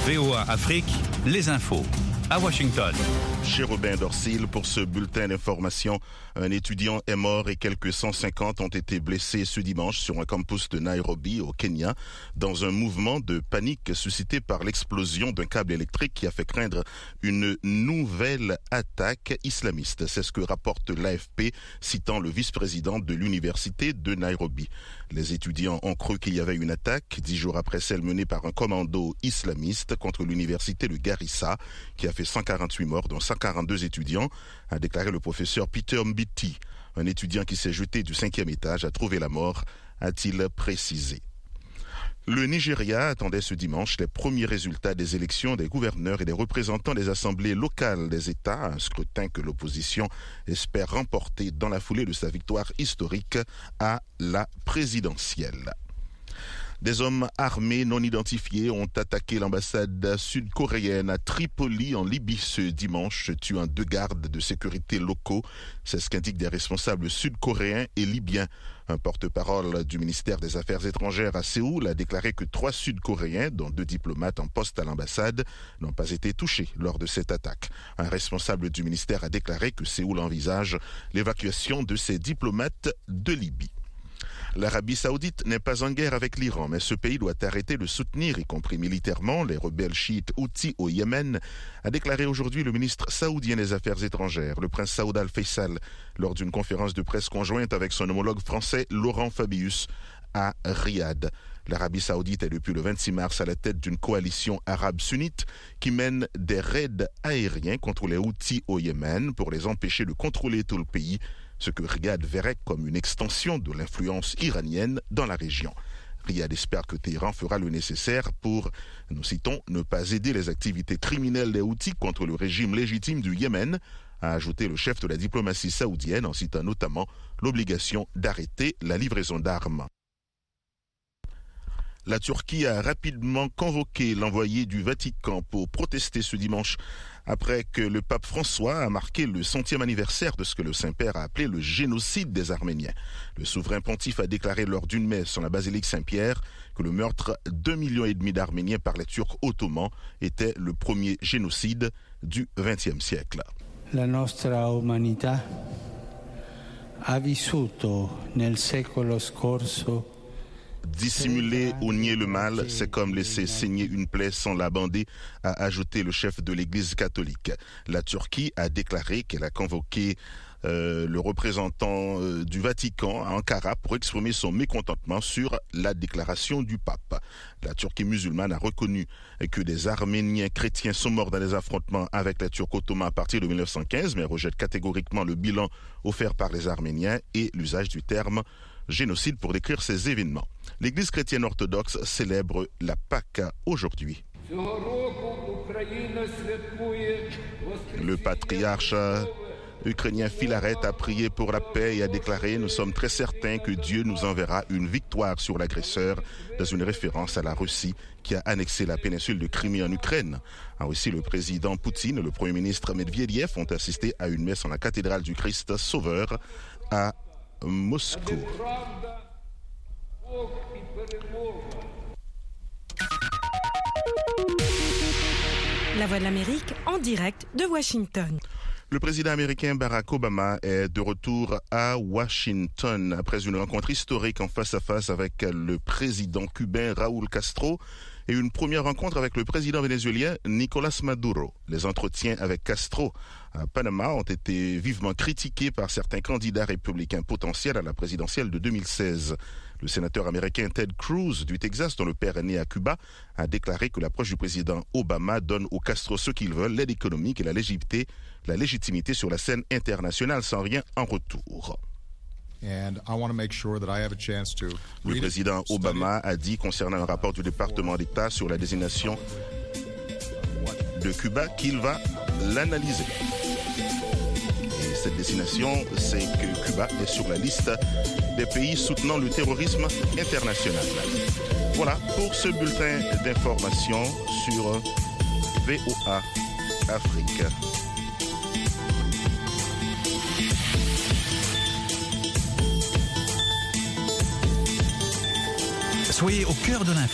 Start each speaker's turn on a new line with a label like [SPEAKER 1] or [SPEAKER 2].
[SPEAKER 1] VOA Afrique, les infos. À Washington.
[SPEAKER 2] Chez Robin Dorsil, pour ce bulletin d'information, un étudiant est mort et quelques 150 ont été blessés ce dimanche sur un campus de Nairobi, au Kenya, dans un mouvement de panique suscité par l'explosion d'un câble électrique qui a fait craindre une nouvelle attaque islamiste. C'est ce que rapporte l'AFP, citant le vice-président de l'université de Nairobi. Les étudiants ont cru qu'il y avait une attaque 10 jours après celle menée par un commando islamiste contre l'université de Garissa, qui a fait 148 morts, dont 142 étudiants, a déclaré le professeur Peter Mbiti. Un étudiant qui s'est jeté du 5e étage a trouvé la mort, a-t-il précisé. Le Nigeria attendait ce dimanche les premiers résultats des élections des gouverneurs et des représentants des assemblées locales des États, un scrutin que l'opposition espère remporter dans la foulée de sa victoire historique à la présidentielle. Des hommes armés non identifiés ont attaqué l'ambassade sud-coréenne à Tripoli, en Libye, ce dimanche, tuant 2 gardes de sécurité locaux. C'est ce qu'indiquent des responsables sud-coréens et libyens. Un porte-parole du ministère des Affaires étrangères à Séoul a déclaré que 3 Sud-Coréens, dont 2 diplomates en poste à l'ambassade, n'ont pas été touchés lors de cette attaque. Un responsable du ministère a déclaré que Séoul envisage l'évacuation de ses diplomates de Libye. L'Arabie Saoudite n'est pas en guerre avec l'Iran, mais ce pays doit arrêter de soutenir, y compris militairement, les rebelles chiites Houthis au Yémen, a déclaré aujourd'hui le ministre saoudien des Affaires étrangères, le prince Saoud Al-Faisal, lors d'une conférence de presse conjointe avec son homologue français Laurent Fabius à Riyad. L'Arabie Saoudite est depuis le 26 mars à la tête d'une coalition arabe sunnite qui mène des raids aériens contre les Houthis au Yémen pour les empêcher de contrôler tout le pays, ce que Riyad verrait comme une extension de l'influence iranienne dans la région. Riyad espère que Téhéran fera le nécessaire pour, nous citons, ne pas aider les activités criminelles des Houthis contre le régime légitime du Yémen, a ajouté le chef de la diplomatie saoudienne en citant notamment l'obligation d'arrêter la livraison d'armes. La Turquie a rapidement convoqué l'envoyé du Vatican pour protester ce dimanche après que le pape François a marqué le 100e anniversaire de ce que le Saint-Père a appelé le génocide des Arméniens. Le souverain pontife a déclaré lors d'une messe en la basilique Saint-Pierre que le meurtre d'1,5 million d'Arméniens par les Turcs ottomans était le premier génocide du XXe siècle.
[SPEAKER 3] La nostra umanità ha vissuto nel secolo scorso.
[SPEAKER 2] Dissimuler ou nier le mal, c'est comme laisser saigner une plaie sans la bander, a ajouté le chef de l'Église catholique. La Turquie a déclaré qu'elle a convoqué le représentant du Vatican à Ankara pour exprimer son mécontentement sur la déclaration du pape. La Turquie musulmane a reconnu que des Arméniens chrétiens sont morts dans des affrontements avec les Turcs ottomans à partir de 1915, mais rejette catégoriquement le bilan offert par les Arméniens et l'usage du terme génocide pour décrire ces événements. L'Église chrétienne orthodoxe célèbre la Pâque aujourd'hui. Le patriarche ukrainien Philaret a prié pour la paix et a déclaré « Nous sommes très certains que Dieu nous enverra une victoire sur l'agresseur » dans une référence à la Russie qui a annexé la péninsule de Crimée en Ukraine. Aussi, le président Poutine et le premier ministre Medvedev ont assisté à une messe en la cathédrale du Christ Sauveur à Moscou.
[SPEAKER 4] La Voix de l'Amérique en direct de Washington.
[SPEAKER 2] Le président américain Barack Obama est de retour à Washington après une rencontre historique en face-à-face avec le président cubain Raúl Castro et une première rencontre avec le président vénézuélien Nicolás Maduro. Les entretiens avec Castro à Panama ont été vivement critiqués par certains candidats républicains potentiels à la présidentielle de 2016. Le sénateur américain Ted Cruz du Texas, dont le père est né à Cuba, a déclaré que l'approche du président Obama donne aux Castro ce qu'ils veulent, l'aide économique et la légitimité sur la scène internationale sans rien en retour. Le président Obama a dit concernant un rapport du département d'État sur la désignation de Cuba qu'il va l'analyser. Et cette désignation, c'est que Cuba est sur la liste des pays soutenant le terrorisme international. Voilà pour ce bulletin d'information sur VOA Afrique.
[SPEAKER 1] Soyez au cœur de l'info.